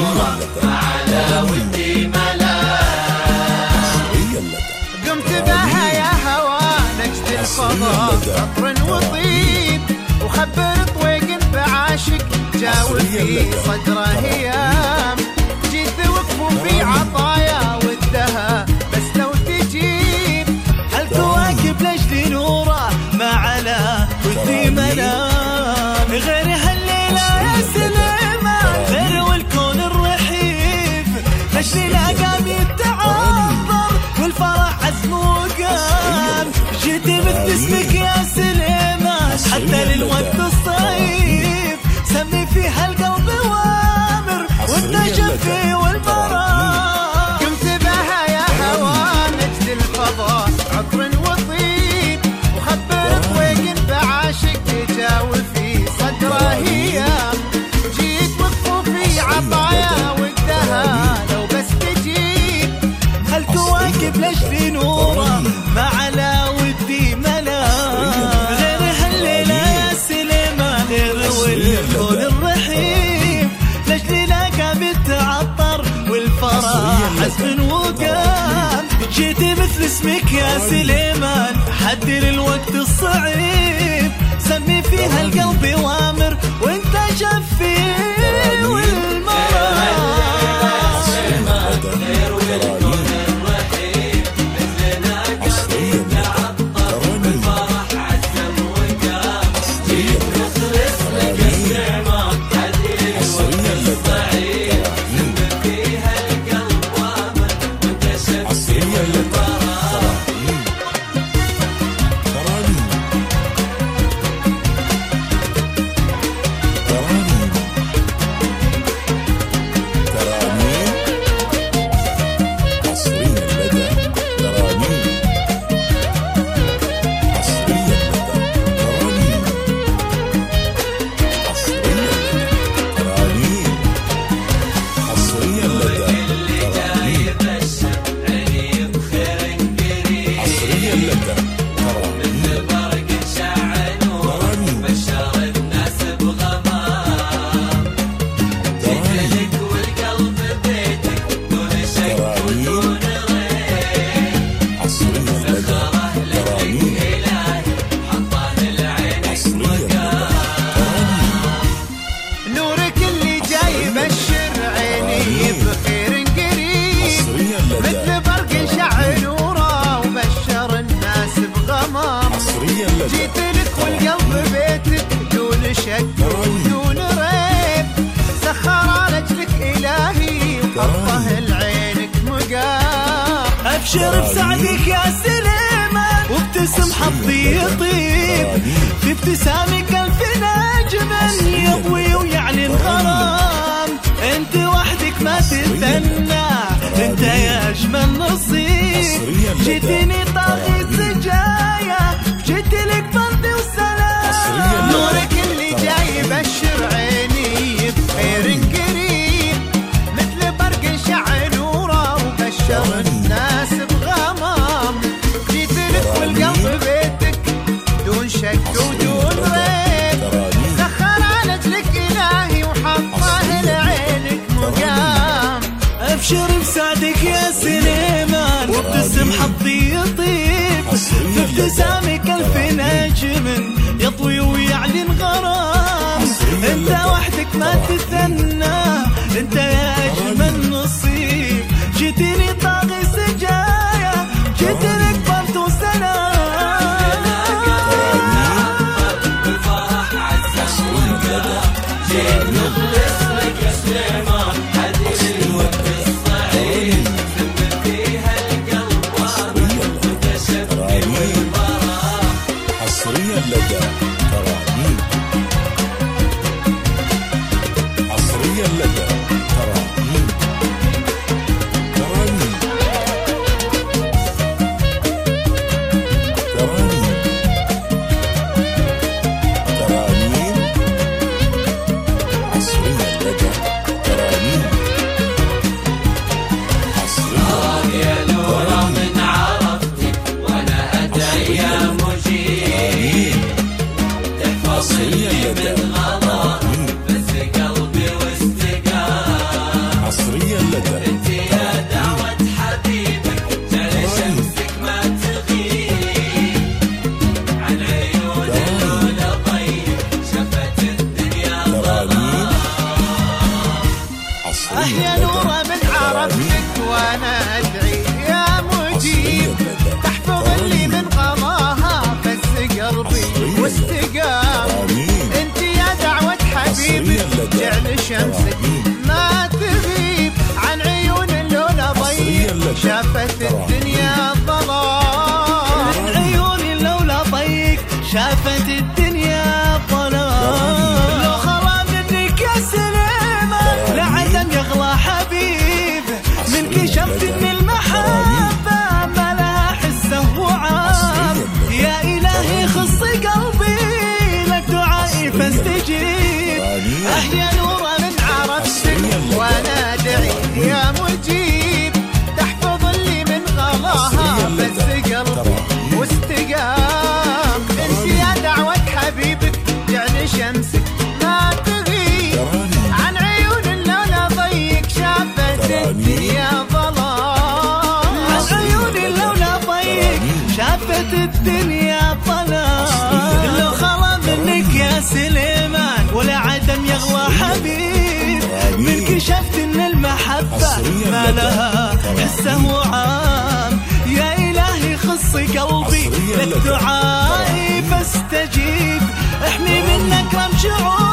نورة ما على ودي ملاك. قمت بها يا هوا نجد الفضاء عطر وطيب، وخبر طويق بعاشق جاوب في صدره هيام. جيت وقفوا في عطايا ودها بس لو تجيب هالكواكب لاجل نوره ما على ودي منام. غير هالليله يا سليمان غير والكون الرحيف لاجل لاقام يتعذر والفرح عزم وقام. جيتي مثل اسمك يا سليمان حتى للوقت الصيف سمي فيها القلب وامر وانت شفي والمرام. قمت بها يا هوا نجد الفضاء عطر وطيب، وخبر طويق بعاشق تجاوب في صدره هيام. جيت وقفوا في عطايا وقتها لو بس تجيب هالكواكب لاجل نوره ما على ودي منام. غير هالليله يا سليمان غير والكون الرحيم لاجل لاقى بتعطر والفرح حزم وقام. جيتي مثل اسمك يا سليمان حدي للوقت الصعيب سمي فيها القلب وامر وانت شفي والمرام. جيت لك والقلب بيتك دون شك ودون ريب، سخر لجلك إلهي وحطه لعينك مقام. أبشر بسعدك يا سليمان وابتسم حظي يطيب في ابتسامك ألف نجم يضوي ويعلن غرام. انت وحدك ما تثنى انت يا أجمل نصيب. جيتني طاغي سجايا جيت لك فرد وسلام. نورك اللي جاي يبشر عيني بخير قريب، مثل برق شع نوره وبشر الناس بغمام. جيت لك والقلب بيتك دون شك ودون ريب، سخر على لك إلهي وحطه لعينك مقام. أبشر بسعدك يا سليمان وابتسم حظي يطيب في ابتسامك ألف نجم يطوي ويعلن غرام. انت وحدك ما تثنى انت يا أجمل نصيب. جيتني طاغي سجايا جيت لك فرد وسلام. يا نوره من عرفتك وانا ادعي يا مجيب تحفظ اللي من غلاها بس قلبي واستقام. انت يا دعوة حبيبي جعل شمسك ما تغيب عن عيون اللولا ضيق شافت الدنيا ظلام. عن عيون اللولا ضيق شافت الدنيا ظلام. لو خلا منك يا سليمان لعدم يغلى حبيب من كشفت ان المحبة ما لها حسه وعام. يا إلهي خص قلبي لك دعائي فاستجيب. يا نوره من عرفتك وانا ادعي يا مجيب تحفظ اللي من غلاها بس قلبي واستقام. انت يا دعوة حبيبك جعل شمسك ما تغيب عن عيون اللولا ضيق شافت الدنيا ظلام. عن عيون اللولا ضيق شافت الدنيا ظلام. لو خلا منك يا سليمان ولا عدم يغلى حبيب من كشفت ان المحبة ما لها حسه وعام. يا إلهي خص قلبي لك دعائي فاستجيب. احمي من اكرم شعور